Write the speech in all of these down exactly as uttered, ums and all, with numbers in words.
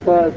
كانت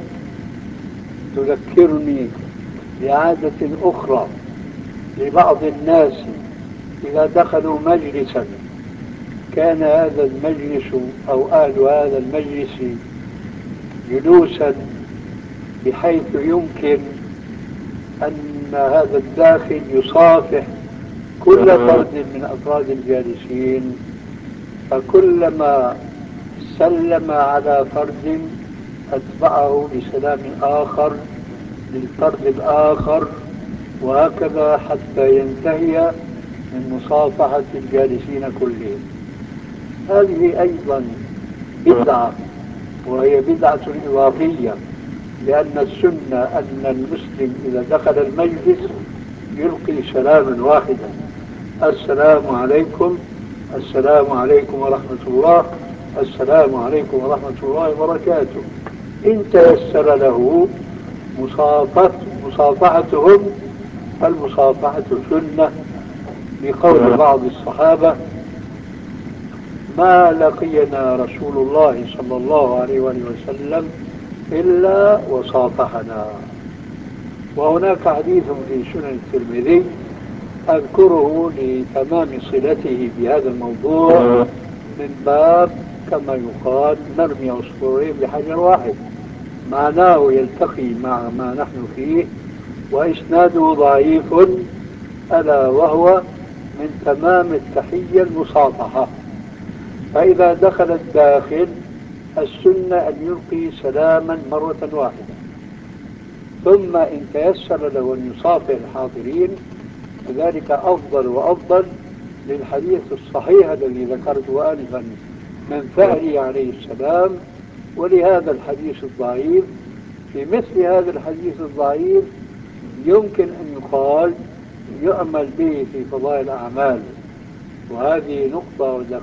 تذكرني بعادة أخرى لبعض الناس إذا دخلوا مجلسا كان هذا المجلس أو أهل هذا المجلس جلوسا بحيث يمكن أن هذا الداخل يصافح كل فرد من أفراد الجالسين، فكلما سلم على فرد أتبعه بسلام آخر للفرد الآخر، وهكذا حتى ينتهي من مصافحة الجالسين كلهم. هذه أيضا بدعة، وهي بدعة إضافية، لأن السنة أن المسلم إذا دخل المجلس يلقي سلاما واحدا: السلام عليكم، السلام عليكم ورحمة الله، السلام عليكم ورحمة الله وبركاته. إن تيسر له مصافحة مصافحتهم فالمصافحة سنة، لقول بعض الصحابة: ما لقينا رسول الله صلى الله عليه وآله وسلم إلا وصافحنا. وهناك حديث في سنن الترمذي أذكره لتمام صلته بهذا الموضوع، من باب كما يقال نرمي عصفورين بحجر واحد، معناه يلتقي مع ما نحن فيه، وإسناده ضعيف، ألا وهو من تمام التحية المصافحة. فإذا دخل الداخل السنة أن يلقي سلاما مرة واحدة، ثم إن تيسر له أن يصافح الحاضرين فذلك أفضل وأفضل، للحديث الصحيح الذي ذكرته آنفا من فعله عليه السلام. ولهذا الحديث الضعيف، في مثل هذا الحديث الضعيف يمكن أن يقال يؤمل به في فضائل الأعمال. وهذه نقطة